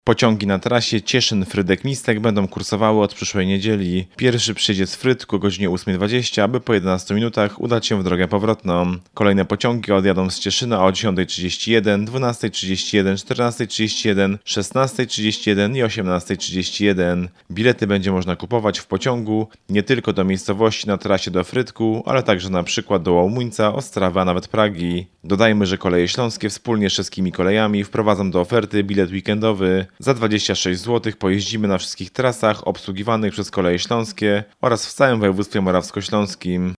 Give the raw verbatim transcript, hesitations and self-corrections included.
Pociągi na trasie Cieszyn-Frydek-Mistek będą kursowały od przyszłej niedzieli. Pierwszy przyjedzie z Frydku o godzinie ósmej dwadzieścia, aby po jedenastu minutach udać się w drogę powrotną. Kolejne pociągi odjadą z Cieszyna o dziesiątej trzydzieści jeden, dwunastej trzydzieści jeden, czternastej trzydzieści jeden, szesnastej trzydzieści jeden i osiemnastej trzydzieści jeden. Bilety będzie można kupować w pociągu nie tylko do miejscowości na trasie do Frydku, ale także na przykład do Łomuńca, Ostrawy, a nawet Pragi. Dodajmy, że Koleje Śląskie wspólnie z wszystkimi kolejami wprowadzą do oferty bilet weekendowy. Za dwadzieścia sześć złotych pojeździmy na wszystkich trasach obsługiwanych przez Koleje Śląskie oraz w całym województwie morawsko-śląskim.